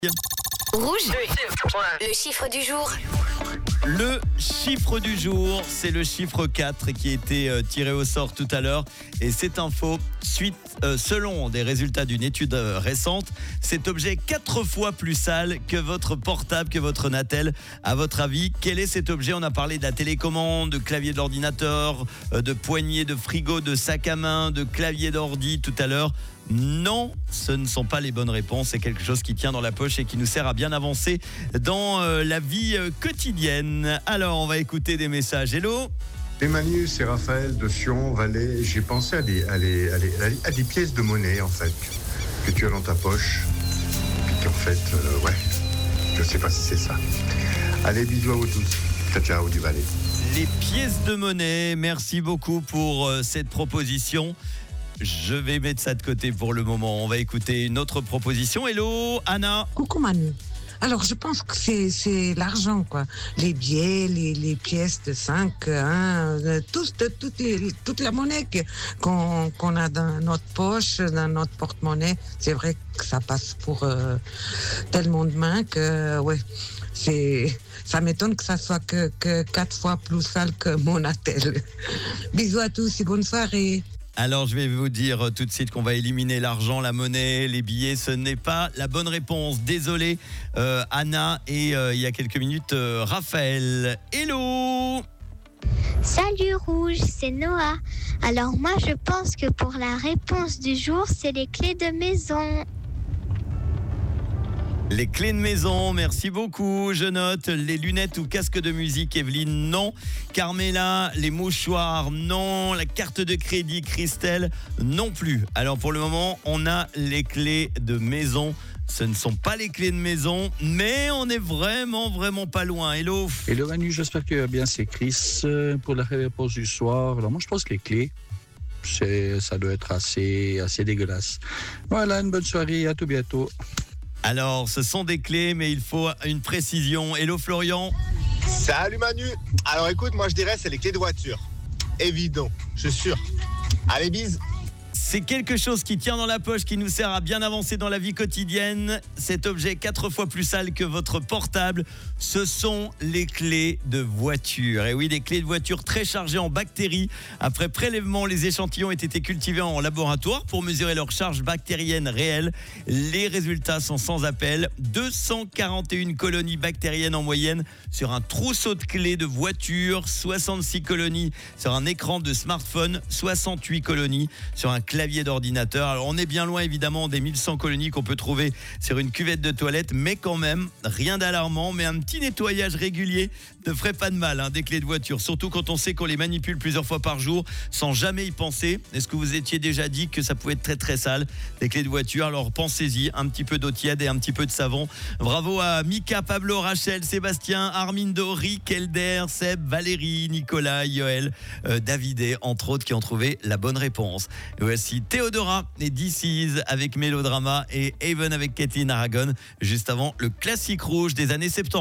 Rouge, le chiffre du jour. Le chiffre du jour, c'est le chiffre 4 qui a été tiré au sort tout à l'heure. Et cette info, selon des résultats d'une étude récente, cet objet est 4 fois plus sale que votre portable, que votre Natel. À votre avis, quel est cet objet ? On a parlé de la télécommande, de clavier de l'ordinateur, de poignée de frigo, de sac à main, de clavier d'ordi tout à l'heure. Non, ce ne sont pas les bonnes réponses. C'est quelque chose qui tient dans la poche et qui nous sert à bien avancer dans la vie quotidienne. Alors, on va écouter des messages. Hello. Et Manu, c'est Raphaël de Sion, Valais. J'ai pensé à des pièces de monnaie, en fait, que tu as dans ta poche. Puis qu'en fait, je sais pas si c'est ça. Allez, bisous à vous tous. Ciao, ciao, du Valais. Les pièces de monnaie, merci beaucoup pour cette proposition. Je vais mettre ça de côté pour le moment. On va écouter une autre proposition. Hello, Anna. Coucou Manu. Alors, je pense que c'est l'argent, quoi. Les billets, les pièces de 5, 1, toute la monnaie qu'on a dans notre poche, dans notre porte-monnaie. C'est vrai que ça passe pour tellement de mains que, ça m'étonne que ça soit que 4 fois plus sale que mon Natel. Bisous à tous et bonne soirée. Alors, je vais vous dire tout de suite qu'on va éliminer l'argent, la monnaie, les billets. Ce n'est pas la bonne réponse. Désolé, Anna. Et il y a quelques minutes, Raphaël. Hello. Salut Rouge, c'est Noah. Alors moi, je pense que pour la réponse du jour, c'est les clés de maison. Les clés de maison, merci beaucoup. Je note les lunettes ou casque de musique, Evelyne, non. Carmela, les mouchoirs, non. La carte de crédit, Christelle, non plus. Alors pour le moment, on a les clés de maison. Ce ne sont pas les clés de maison, mais on est vraiment pas loin. Hello. Hello Manu, j'espère que tu vas bien. C'est Chris pour la réponse du soir. Alors moi, je pense que les clés, ça doit être assez dégueulasse. Voilà, une bonne soirée, à tout bientôt. Alors, ce sont des clés, mais il faut une précision. Hello Florian. Salut Manu. Alors écoute, moi je dirais c'est les clés de voiture. Évident, je suis sûr. Allez, bise. C'est quelque chose qui tient dans la poche, qui nous sert à bien avancer dans la vie quotidienne. Cet objet 4 fois plus sale que votre portable, ce sont les clés de voiture. Et oui, des clés de voiture très chargées en bactéries. Après prélèvement, les échantillons ont été cultivés en laboratoire pour mesurer leur charge bactérienne réelle. Les résultats sont sans appel. 241 colonies bactériennes en moyenne sur un trousseau de clés de voiture, 66 colonies sur un écran de smartphone, 68 colonies sur un clavier d'ordinateur. Alors on est bien loin évidemment des 1100 colonies qu'on peut trouver sur une cuvette de toilette, mais quand même, rien d'alarmant, mais un petit nettoyage régulier ne ferait pas de mal des clés de voiture, surtout quand on sait qu'on les manipule plusieurs fois par jour sans jamais y penser. Est-ce que vous étiez déjà dit que ça pouvait être très sale, les clés de voiture? Alors pensez-y, un petit peu d'eau tiède et un petit peu de savon. Bravo à Mika, Pablo, Rachel, Sébastien, Armindo, Rick, Elder, Seb, Valérie, Nicolas, Yoël, Davidé, entre autres, qui ont trouvé la bonne réponse. Et voici Théodora et DC's avec Mélodrama et Haven avec Kathleen Aragon, juste avant le classique rouge des années 70.